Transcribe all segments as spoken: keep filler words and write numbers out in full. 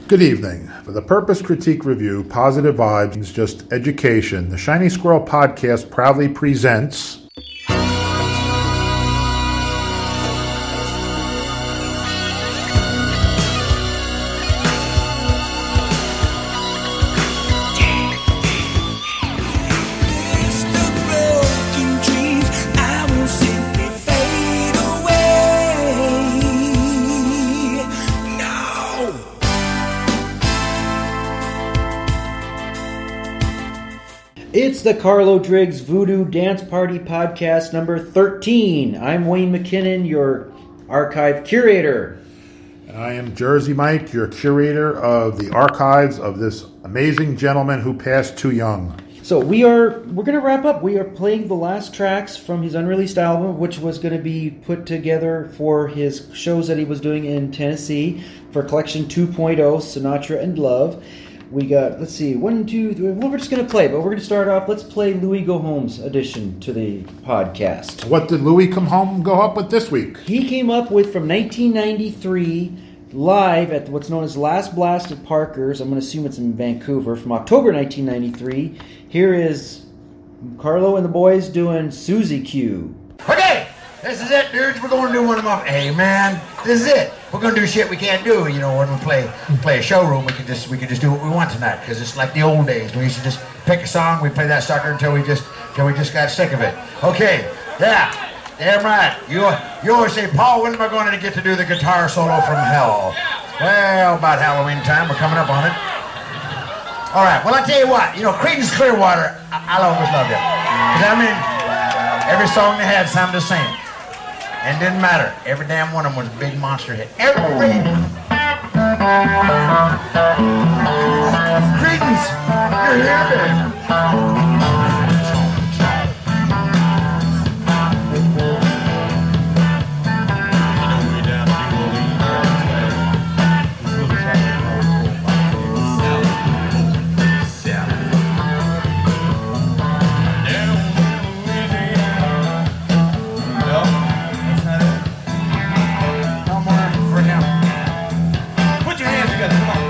Good evening. For the Purpose Critique Review, Positive Vibes, Just Education, the Shiny Squirrel Podcast proudly presents... It's the Carlo Driggs Voodoo Dance Party Podcast number thirteen. I'm Wayne McKinnon, your archive curator. And I am Jersey Mike, your curator of the archives of this amazing gentleman who passed too young. So we are, we're going to wrap up. We are playing the last tracks from his unreleased album, which was going to be put together for his shows that he was doing in Tennessee for Collection two point oh, Sinatra and Love. We got, let's see, one, two, three. Well, we're just going to play, but we're going to start off. Let's play Louis Go Home's addition to the podcast. What did Louis come home go up with this week? He came up with, from nineteen ninety-three, live at what's known as Last Blast at Parker's. I'm going to assume it's in Vancouver, from October nineteen ninety-three. Here is Carlo and the boys doing Susie Q. Okay, this is it, dudes. We're going to do one of my... Hey, man, this is it. We're going to do shit we can't do. You know, when we play play a showroom, we can just we can just do what we want tonight, because it's like the old days. We used to just pick a song, we play that sucker until we just until we just got sick of it. Okay, yeah, damn right. You you always say, Paul, when am I going to get to do the guitar solo from hell? Well, about Halloween time. We're coming up on it. All right. Well, I tell you what. You know, Creedence Clearwater, I, I'll always love them. Because I mean, every song they had sounded the same. And didn't matter. Every damn one of them was a big monster hit. Every Creedence, you're here, baby. Come on.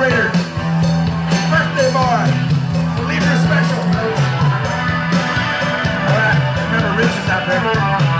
Raider. Birthday boy. Believer special. All right. Remember, Rich is out there.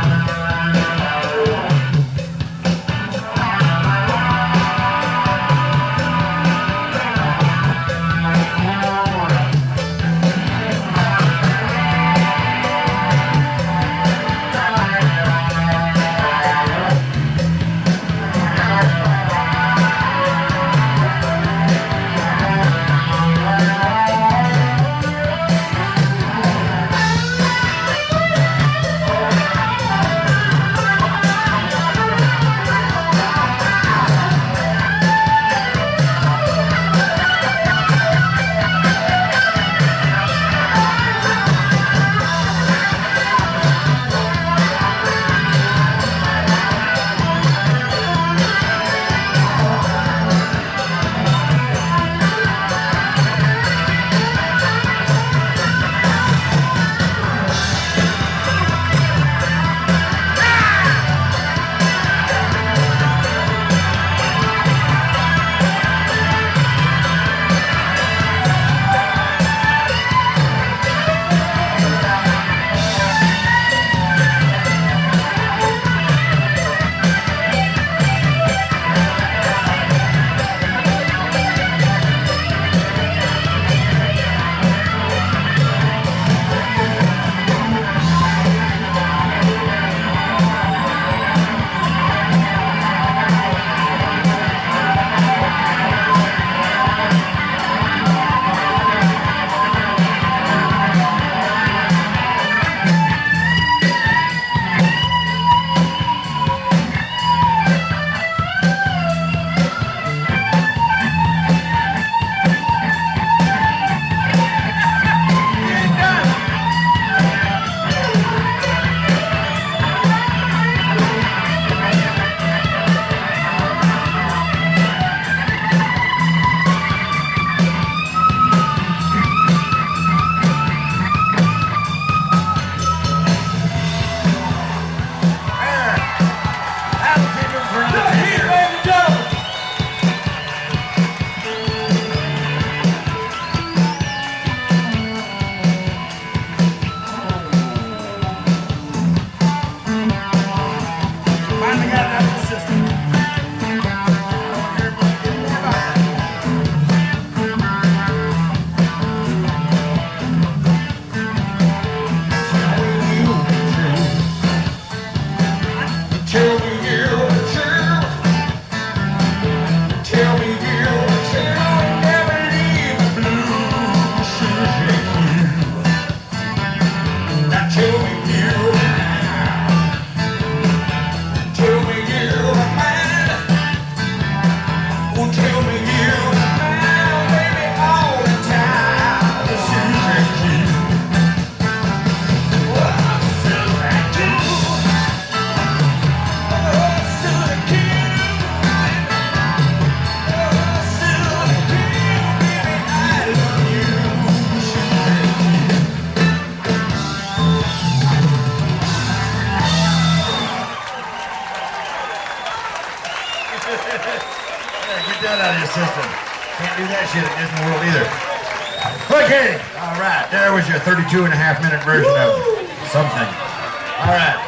Okay, all right, there was your thirty-two and a half minute version Woo! Of something. All right.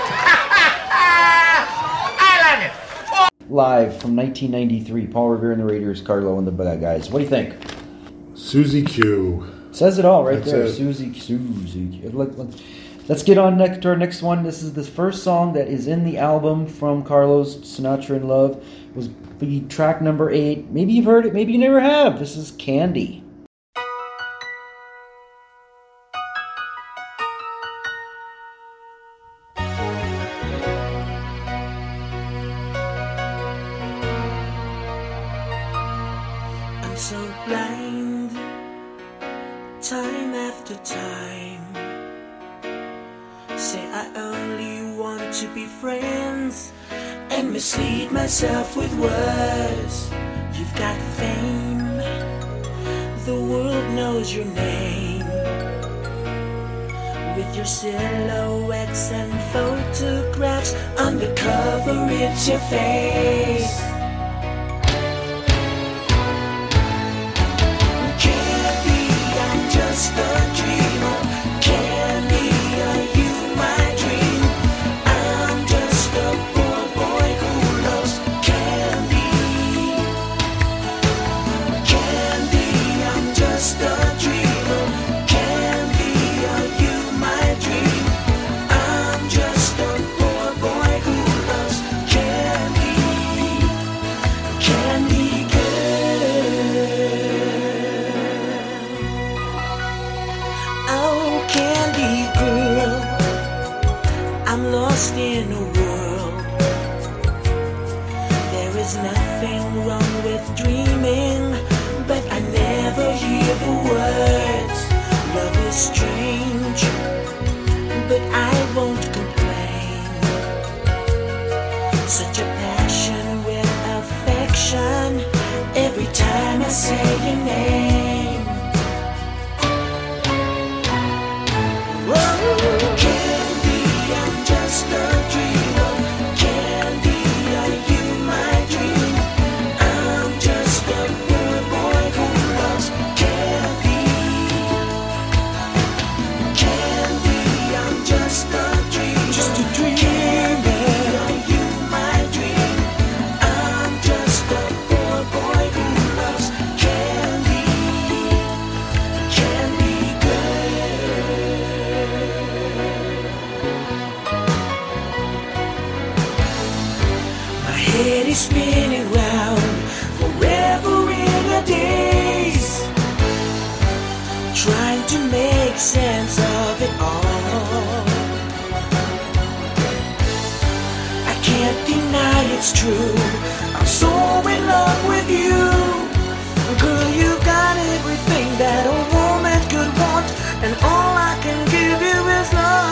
I like it. Live from nineteen ninety-three, Paul Revere and the Raiders, Carlo and the Bad Guys. What do you think? Susie Q. Says it all right That's there. it. Susie, Susie. Let's get on next to our next one. This is the first song that is in the album from Carlos Sinatra in Love. It was the track number eight. Maybe you've heard it, maybe you never have. This is Candy. I'm so blind, time after time. Say I only want to be friends and mislead myself with words. You've got fame, the world knows your name. With your silhouettes and photographs, undercover it's your face. There's nothing wrong with dreaming, but I never hear the words. Love is strange, but I won't complain. Such a passion with affection every time I say your name. Whoa. Candy, I'm just a dreamer. Candy, are you my dream? I'm just a poor boy who loves candy. Candy, I'm just a dreamer. Just a dreamer. Candy, are you my dream? I'm just a poor boy who loves candy. Candy girl. My head is spinning round forever in a daze, trying to make sense of it all. I can't deny it's true, I'm so in love with you. Girl, you got everything that a woman could want, and all I can give you is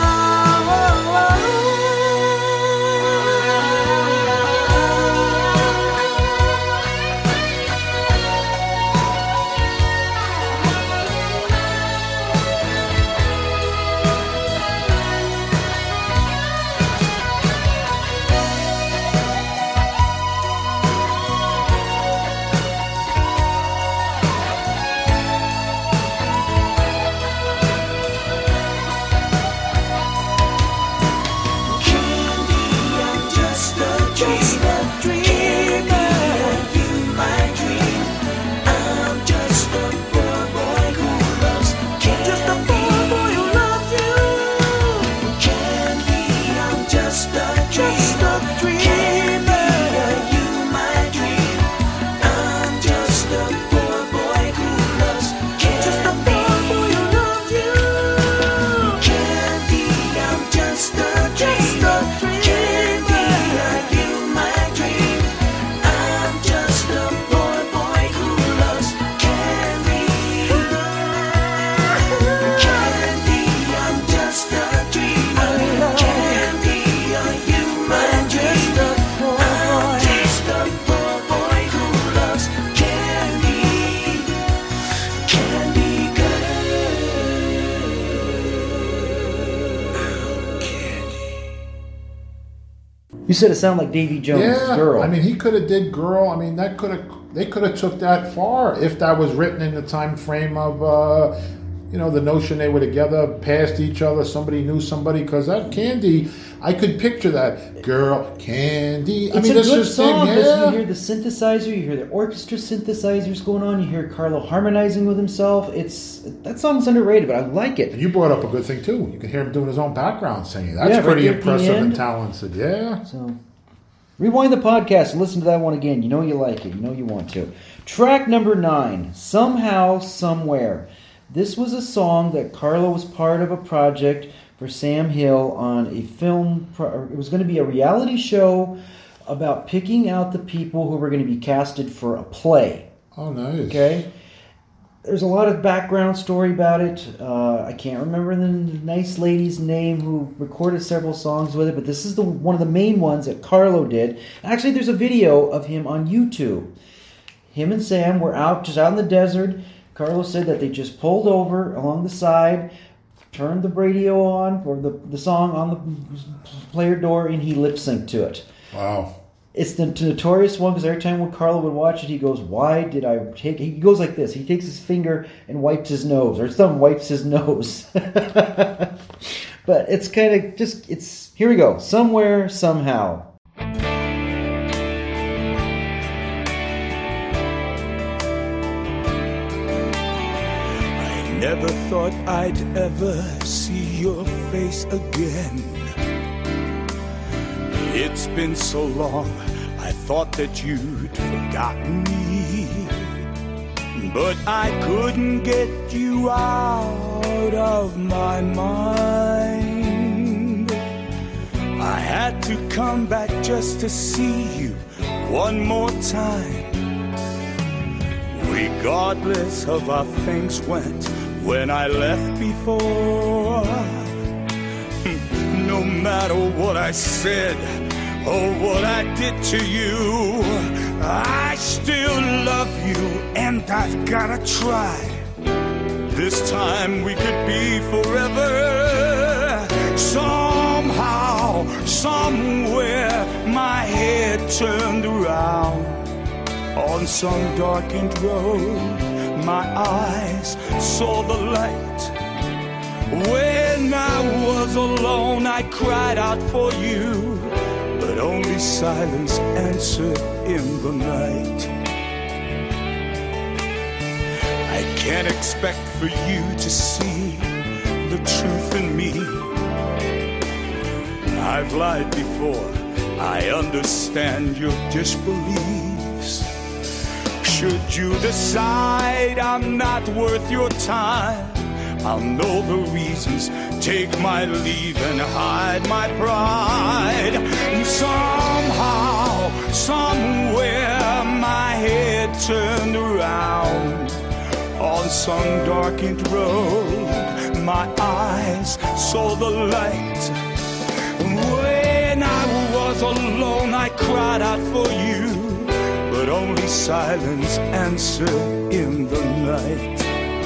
You said it sounded like Davy Jones' Yeah, Girl. I mean, he could have did Girl. I mean, that could have they could have took that far if that was written in the time frame of, uh, you know, the notion they were together, past each other, somebody knew somebody. Because that Candy, I could picture that Girl, Candy. I It's mean, a that's good just song thing, because yeah. you hear the synthesizer, you hear the orchestra synthesizers going on, you hear Carlo harmonizing with himself. It's that song's underrated, but I like it. And you brought up a good thing too. You can hear him doing his own background singing. That's Yeah, right pretty there at the impressive and end. talented. Yeah. So, rewind the podcast and listen to that one again. You know you like it. You know you want to. Track number nine, Somehow, Somewhere. This was a song that Carlo was part of a project for Sam Hill on a film. Pro- it was going to be a reality show about picking out the people who were going to be casted for a play. Oh, nice. Okay? There's a lot of background story about it. Uh, I can't remember the nice lady's name who recorded several songs with it, but this is the one of the main ones that Carlo did. Actually, there's a video of him on YouTube. Him and Sam were out, just out in the desert. Carlo said that they just pulled over along the side, turned the radio on, or the, the song on the player door, and he lip-synced to it. Wow. It's the notorious one because every time when Carlo would watch it, he goes, "Why did I take?" He goes like this. He takes his finger and wipes his nose, or some wipes his nose. But it's kind of just it's here we go. Somewhere, somehow. I never thought I'd ever see your face again. It's been so long, I thought that you'd forgotten me. But I couldn't get you out of my mind. I had to come back just to see you one more time. Regardless of how things went when I left before, no matter what I said or what I did to you, I still love you and I've gotta try. This time we could be forever. Somehow, somewhere, my head turned around. On some darkened road, my eyes saw the light. When I was alone, I cried out for you, but only silence answered in the night. I can't expect for you to see the truth in me. I've lied before, I understand your disbeliefs. Should you decide I'm not worth your time, I'll know the reasons, take my leave and hide my pride. And somehow, somewhere, my head turned around. On some darkened road, my eyes saw the light. When I was alone, I cried out for you, but only silence answered in the night.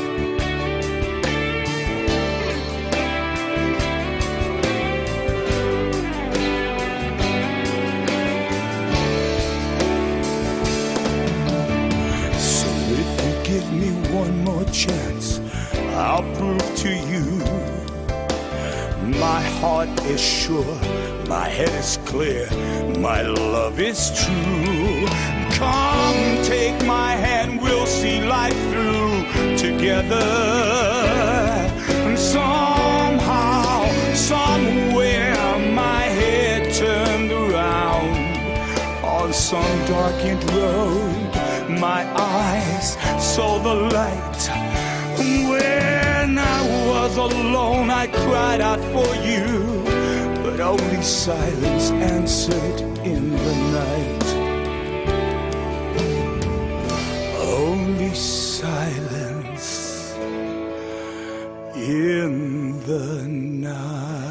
So if you give me one more chance, I'll prove to you my heart is sure, my head is clear, my love is true. Come, take my hand, we'll see life through together. And somehow, somewhere, my head turned around. On some darkened road, my eyes saw the light. When I was alone, I cried out for you, but only silence answered in the night. Only silence in the night.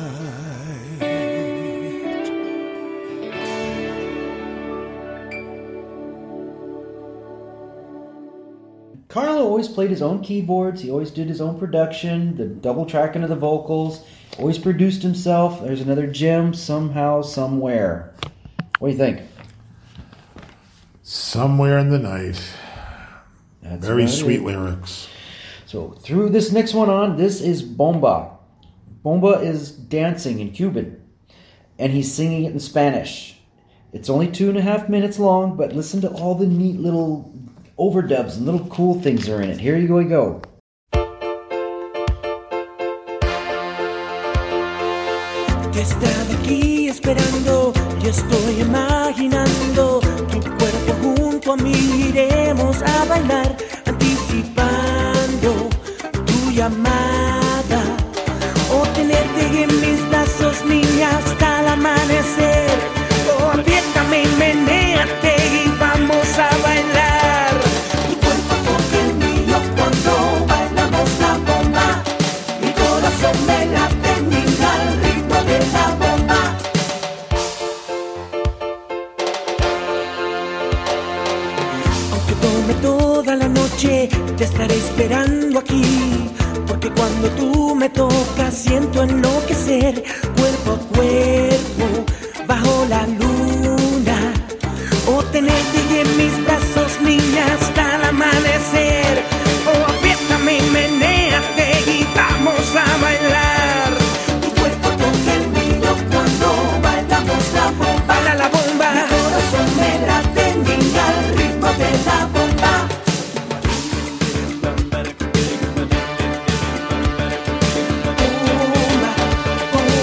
Carlo always played his own keyboards. He always did his own production, the double tracking of the vocals. Always produced himself. There's another Jim, somehow, somewhere. What do you think? Somewhere in the night. That's Very right. sweet lyrics. So through this next one on, this is Bomba. Bomba is dancing in Cuban, and he's singing it in Spanish. It's only two and a half minutes long, but listen to all the neat little overdubs and little cool things that are in it. Here you go, you go. Te estaba aquí esperando, yo estoy imaginando tu cuerpo junto a mí, iremos a bailar, anticipando tu llamada, o tenerte en mis brazos, niña, hasta el amanecer. Oh, apriétame y menéate y vamos a bailar. Tu cuerpo toca el mío cuando bailamos la bomba, mi corazón me late, niña, al ritmo de la bomba. Aunque tome toda la noche, te estaré esperando aquí, porque cuando tú me tocas siento enloquecer, cuerpo a cuerpo, bajo la luna, o tenerte en mis brazos, niña, hasta el amanecer. Oh, apriétame y menéate y vamos a bailar. Tu cuerpo toca el mío cuando bailamos la bomba. Baila la bomba. Mi corazón me late, niña, al ritmo de la bomba.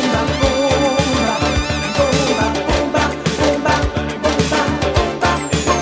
Bomba, bomba, bomba, bomba, bomba, bomba, bomba, bomba.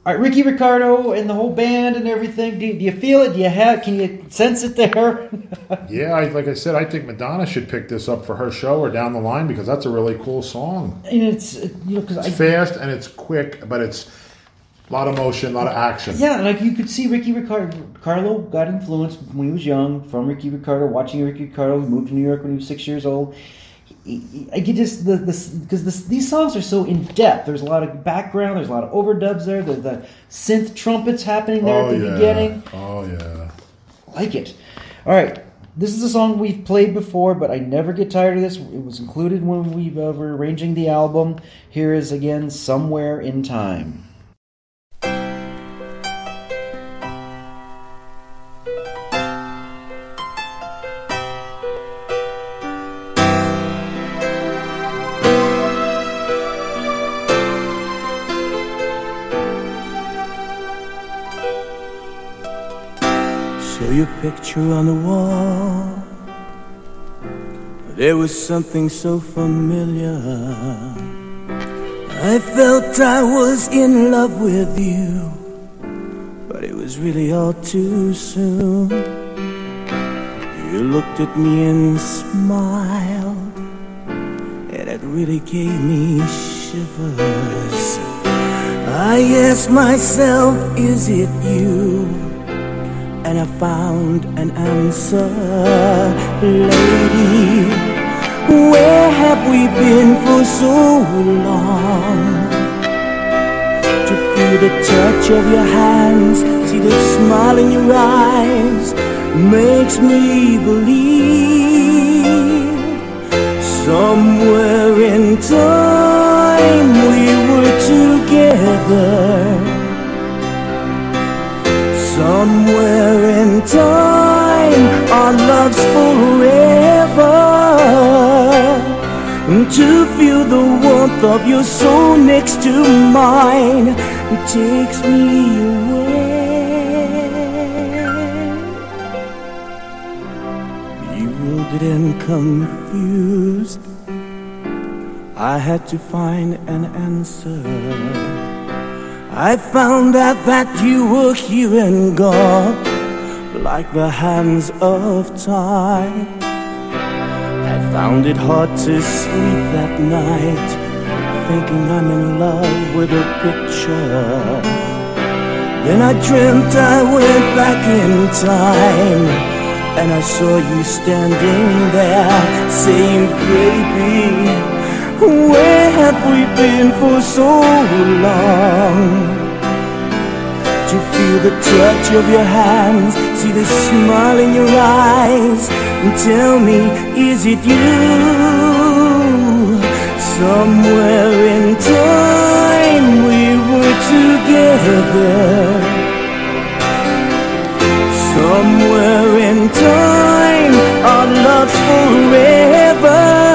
All right, Ricky Ricardo and the whole band and everything. Do, do you feel it? Do you have? Can you sense it there? Yeah, I, like I said, I think Madonna should pick this up for her show or down the line because that's a really cool song. And it's you know because It's I fast and it's quick, but it's a lot of motion, a lot of action. yeah, like you could see Ricky Ricardo. Carlo got influenced when he was young from Ricky Ricardo. Watching Ricky Ricardo, he moved to New York when he was six years old. I get just the this because this, these songs are so in depth. There's a lot of background. There's a lot of overdubs there. There's the synth trumpets happening there Oh at the yeah. beginning. Oh yeah. I like it. All right, this is a song we've played before, but I never get tired of this. It was included when we uh, were arranging the album. Here is again "Somewhere in Time." Saw your picture on the wall. There was something so familiar. I felt I was in love with you, but it was really all too soon. You looked at me and smiled, and it really gave me shivers. I asked myself, is it you? And I found an answer. Lady, where have we been for so long? To feel the touch of your hands, see the smile in your eyes, makes me believe somewhere in time we were together. Somewhere in time, our love's forever. To feel the warmth of your soul next to mine, it takes me away. Bewildered and confused, I had to find an answer. I found out that you were here and gone, like the hands of time. I found it hard to sleep that night, thinking I'm in love with a picture. Then I dreamt I went back in time, and I saw you standing there, saying, baby, where have we been for so long? To feel the touch of your hands, see the smile in your eyes, and tell me, is it you? Somewhere in time we were together. Somewhere in time our love's forever.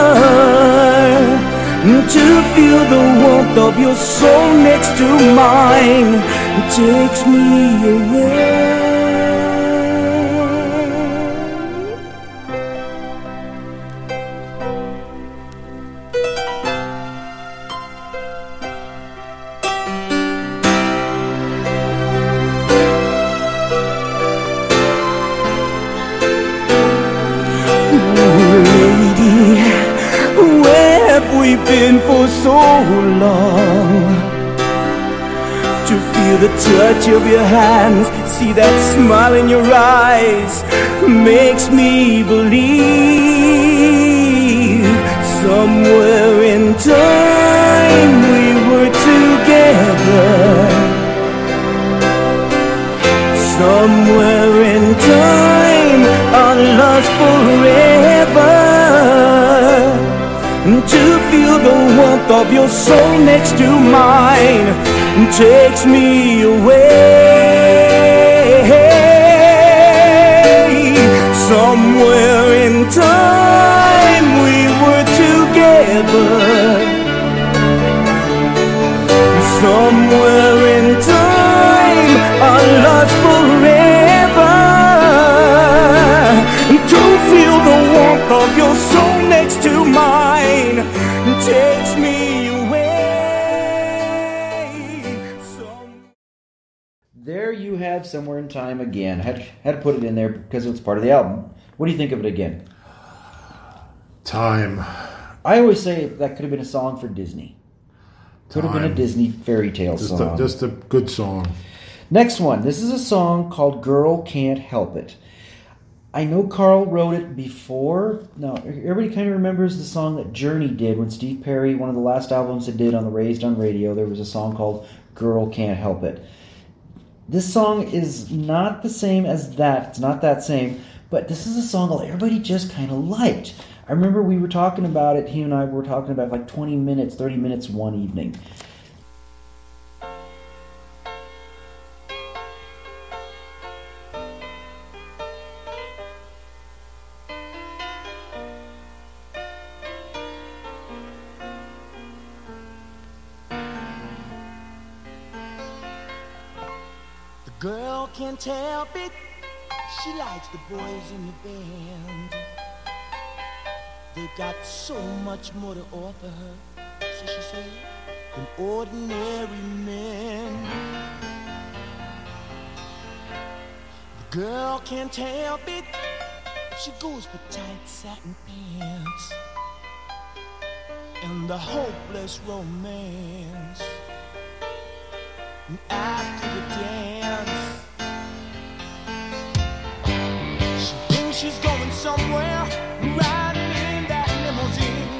To feel the warmth of your soul next to mine takes me away. We've been for so long. To feel the touch of your hands, see that smile in your eyes, makes me believe somewhere in time we were together. Somewhere in time our love's forever. To feel the warmth of your soul next to mine takes me away. Somewhere in time we were together. Somewhere in time our love's forever. To feel the warmth of your soul next to mine takes me have Somewhere in Time again. I had, had to put it in there because it's part of the album. What do you think of it again? Time. I always say that could have been a song for Disney. Could have been a Time. Disney fairy tale Just song. a, just a good song. Next one. This is a song called Girl Can't Help It. I know Carl wrote it before. Now, everybody kind of remembers the song that Journey did when Steve Perry, one of the last albums it did on the Raised on Radio, there was a song called Girl Can't Help It. This song is not the same as that. It's not that same. But this is a song that everybody just kind of liked. I remember we were talking about it, he and I were talking about it like twenty minutes, thirty minutes one evening. The girl can't help it. She likes the boys in the band. They've got so much more to offer her, so she said, than ordinary men. The girl can't help it if she goes for tight satin pants and the hopeless romance. And after the dance, she thinks she's going somewhere, riding in that limousine.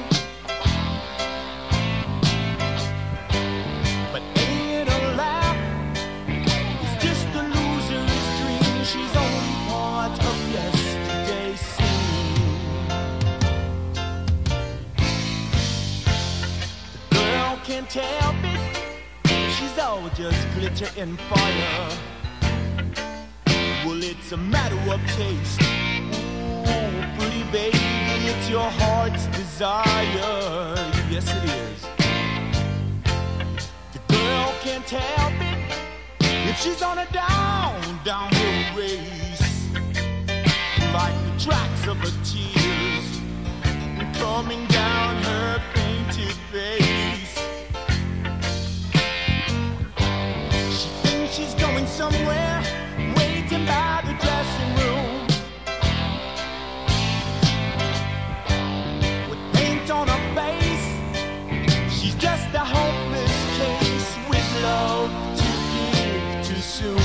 But ain't it a laugh? It's just a loser's dream. She's only part of yesterday's scene. The girl can't help it. She's all just glitter and fire. Well, it's a matter of taste. Ooh, pretty baby, it's your heart's desire. Yes, it is. The girl can't help it if she's on a down, downhill race. Like the tracks of her tears coming down her painted face. She thinks she's going somewhere, waiting by the dressing room, with paint on her face. She's just a hopeless case with love to give too soon.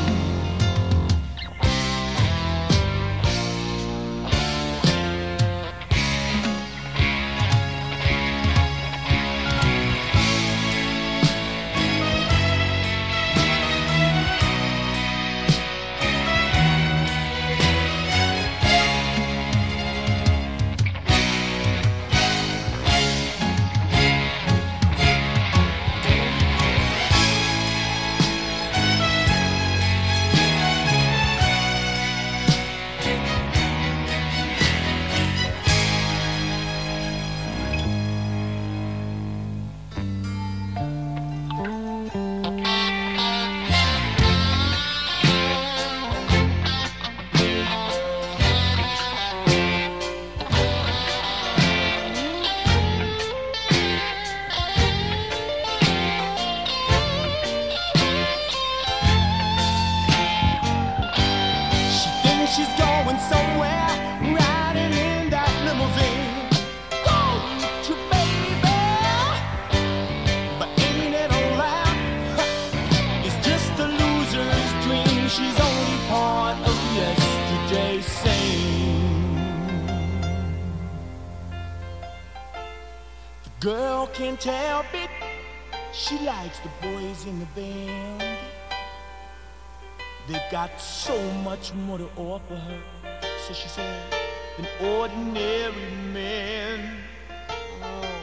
Girl can't help it. She likes the boys in the band. They've got so much more to offer her, so she said, than ordinary men. Oh.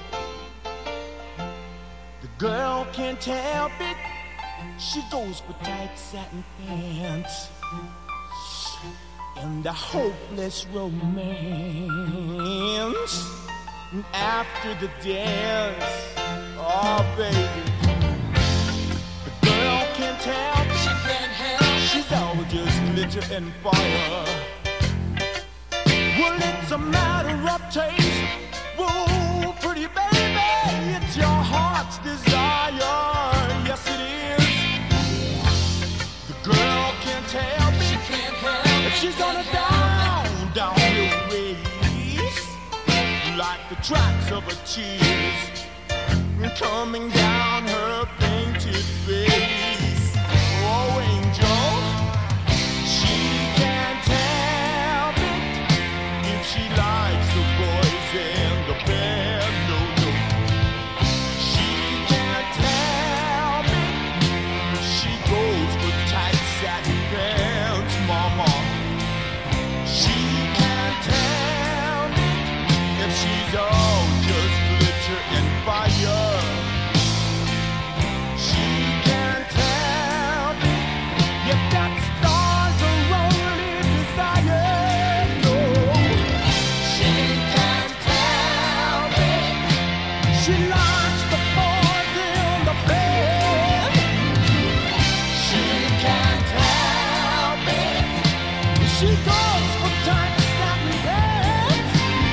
The girl can't help it. She goes for tight satin pants and a hopeless romance. And after the dance, oh baby, the girl can't help, she can't help, she's all just glitter and fire. Well, it's a matter of taste, whoa, pretty baby, it's your heart's desire, yes it is. The girl She's on a down, downhill race, like the tracks of a cheese coming down her painted face. Oh, angel, she can't help it if she likes the boys in the bed. No, no, she can't help it. She goes for tight satin pants, mama. She can't help it if she's all just glitter and fire. She can't help it. Yet that star's her only desire. No, she can't help it. She likes the boys in the bed. She can't help it. She goes for tight satin pants.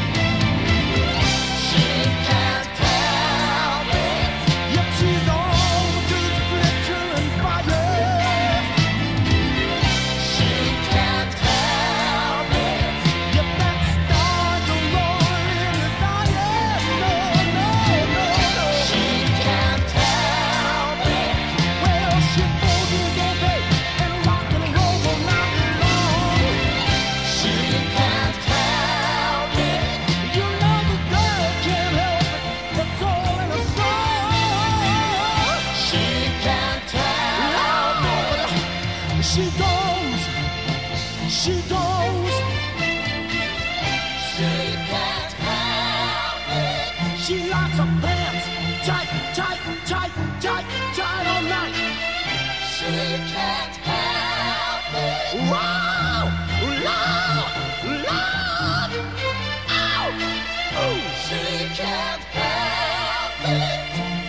She can't help it. Yet she's all just glitter and fire. She can't help it. Yet that star's a roaring desire. No, no, no, no. She can't help it. Well, she poses all day and rock and roll all night long. She can't help it. You know the girl can't help it. That's all in a song. She can't help it. She goes. She goes. She can't help it. She likes her pants tight, tight, tight, tight, tight all night. She can't help it. Wow! Lord! Lord! Ow! Oh, she can't help it.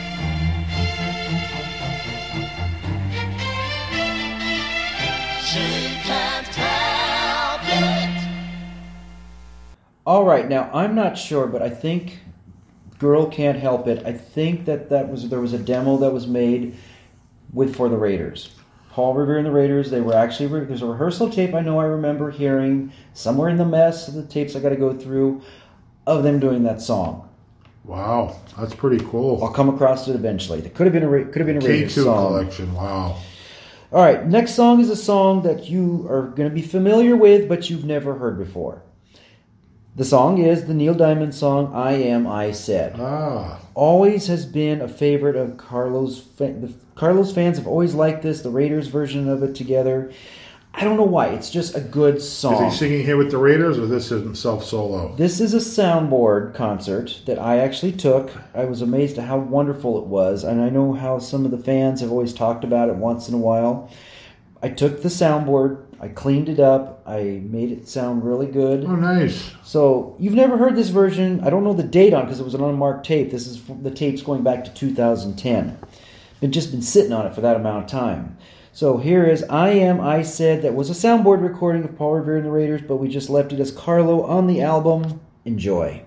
She can't help it. All right, now I'm not sure, but I think "Girl Can't Help It." I think that that was there was a demo that was made with for the Raiders. Paul Revere and the Raiders. They were actually there's a rehearsal tape I know I remember hearing somewhere in the mess of the tapes I got to go through of them doing that song. Wow, that's pretty I'll cool. come across it eventually. It could have been a Ra- could have been a K Raiders two song. collection. Wow. All right, next song is a song that you are going to be familiar with, but you've never heard before. The song is the Neil Diamond song, I Am, I Said. Ah, Always has been a favorite of Carlos. Fa- the Carlos fans have always liked this, the Raiders version of it together. I don't know why. It's just a good song. is he singing here with the Raiders, or this is himself solo? This is a soundboard concert that I actually took. I was amazed at how wonderful it was, and I know how some of the fans have always talked about it once in a while. I took the soundboard, I cleaned it up, I made it sound really good. Oh, nice. So, you've never heard this version. I don't know the date on it because it was an unmarked tape. This is the tape's going back to two thousand ten. Been just been sitting on it for that amount of time. So here is I Am, I Said. That was a soundboard recording of Paul Revere and the Raiders, but we just left it as Carlo on the album. Enjoy.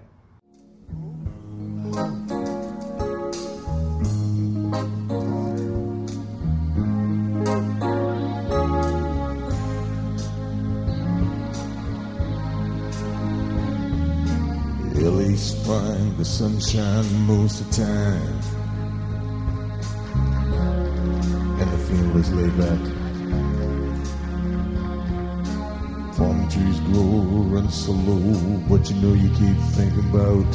L A's fine, the sunshine most of the time, and the feeling's laid back. Palm trees grow, run so low, but you know you keep thinking about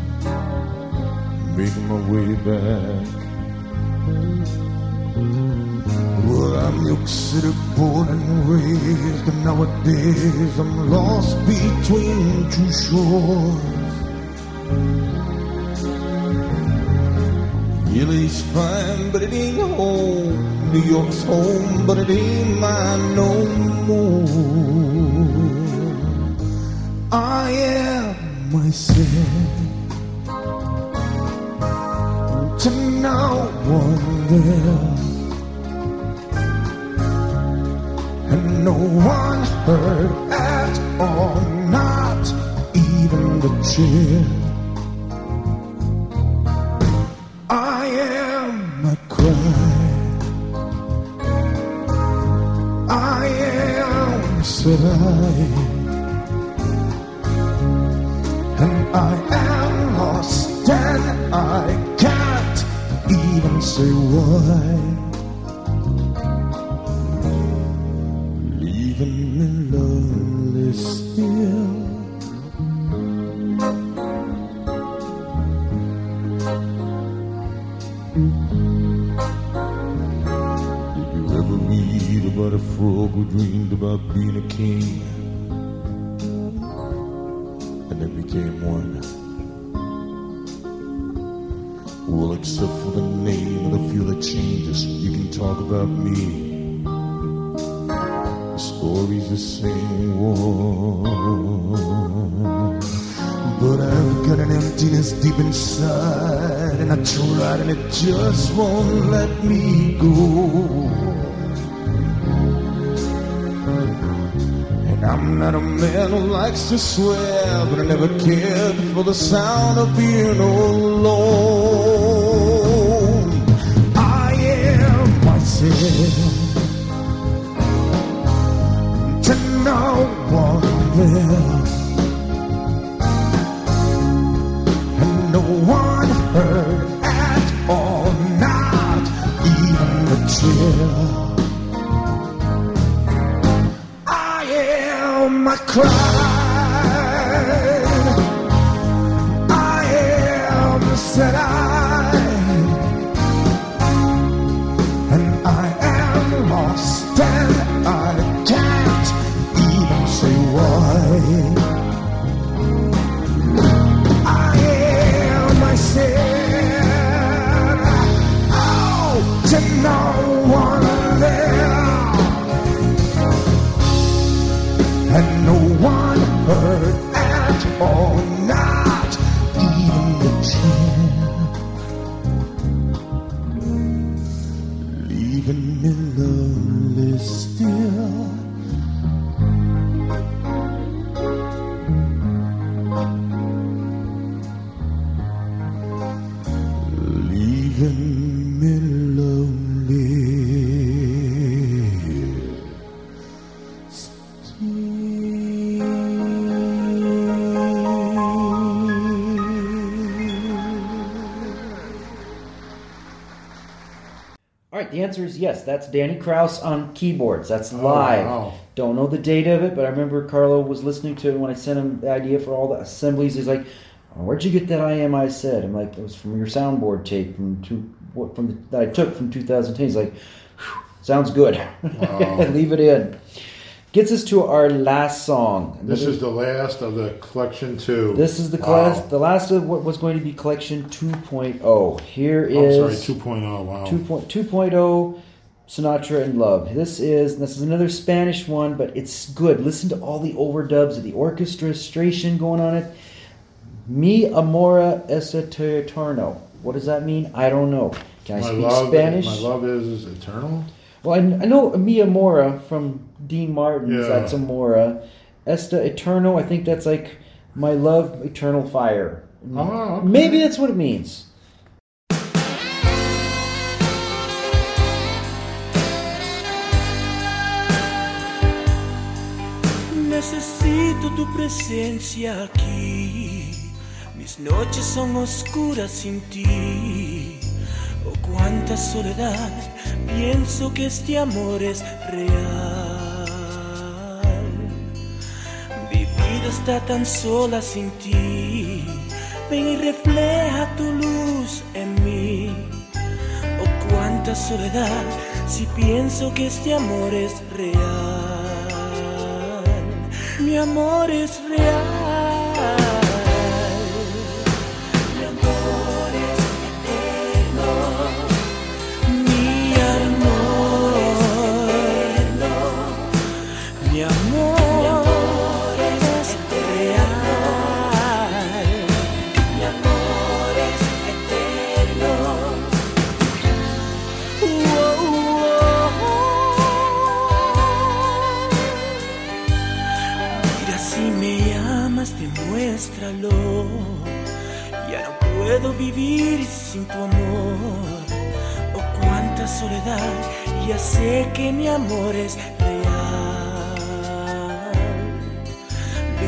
making my way back. Well, I'm York City born and raised, and nowadays I'm lost between two shores. L A's fine, but it ain't home. New York's home, but it ain't mine no more. I am myself to no one there, and no one heard at all, not even the chair. I am my cry, I am said I, and I am lost and I can't even say why. Leaving me lonely still. Did you ever read about a frog who dreamed about being a king and then became one? Well, except for the name and a few of the changes, you can talk about me. The story's the same one, but I've got an emptiness deep inside, and I tried and it just won't let me go. And I'm not a man who likes to swear, but I never cared for the sound of being alone. I am myself to no one else, and no one heard at all, not even the chill. I am my cry, I am said I, and I am lost and I can't even say why. I am myself, oh, to no one there, and no one heard at all, not even the chill. Leaving me lonely still. Leaving me lonely All right, the answer is yes. That's Danny Krause on keyboards. That's live. Oh, wow. Don't know the date of it, but I remember Carlo was listening to it when I sent him the idea for all the assemblies. He's like, "Where'd you get that I Am I Said?" I'm like, "It was from your soundboard tape from two, what from the, that I took from two thousand ten." He's like, "Sounds good." Wow. Leave it in. Gets us to our last song. This is the last of the collection two. This is the Wow. class, the last of what was going to be collection two point oh. Here I'm is sorry, two point oh. Wow. two point oh Sinatra in Love. This is this is another Spanish one, but it's good. Listen to all the overdubs of the orchestration going on it. Mi amor es eterno. What does that mean? I don't know. Can I my speak love, Spanish? My love is eternal. Well, I, I know Mi amora from Dean Martin's. Yeah. That's Amora. Esta eterno. I think that's like my love, eternal fire. Oh, okay. Maybe that's what it means. Necesito tu presencia aquí. Mis noches son oscuras sin ti. Oh, cuánta soledad. Pienso que este amor es real. Mi vida está tan sola sin ti. Ven y refleja tu luz en mí. Oh, cuánta soledad. Si pienso que este amor es real. Mi amor es real. Mi amor es eterno. Mi amor es eterno. Mi amor es real. Mi amor es eterno. Oh, oh, oh. Mira, si me amas, demuéstralo. Ya no puedo vivir sin tu amor. Oh, cuánta soledad. Ya sé que mi amor es real.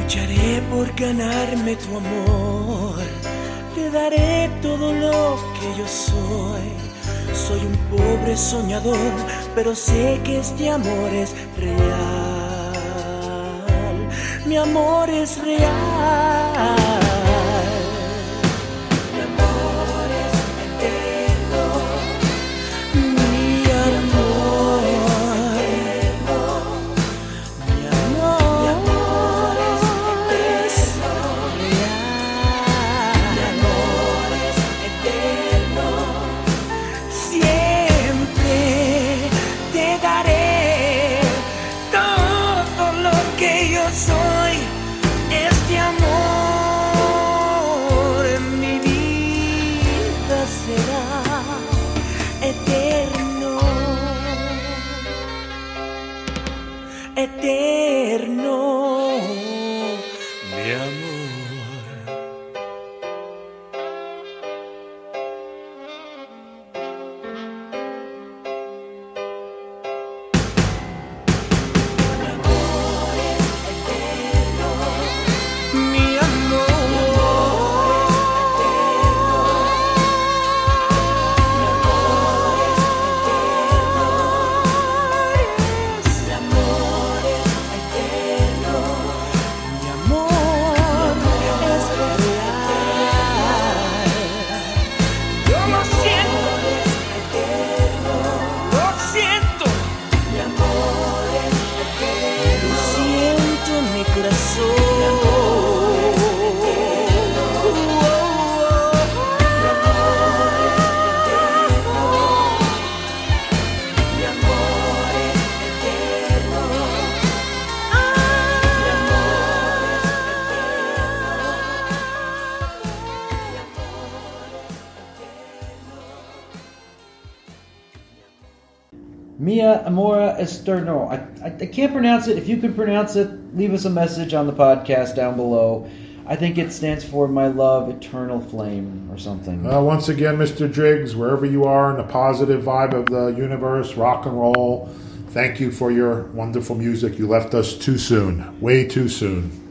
Lucharé por ganarme tu amor, te daré todo lo que yo soy. Soy un pobre soñador, pero sé que este amor es real. Mi amor es real. Mi amor es eterno. Mi amor es eterno. Mi amor, mi amor es eterno. Real. Mi amor es eterno. Siempre te daré todo lo que yo soy. Este amor en mi vida será eterno, eterno, mi amor. Mi Mia Amora Esterno. I, I, I can't pronounce it. If you can pronounce it, leave us a message on the podcast down below. I think it stands for My Love Eternal Flame or something. Well, once again, Mister Driggs, wherever you are in the positive vibe of the universe, rock and roll, thank you for your wonderful music. You left us too soon, way too soon.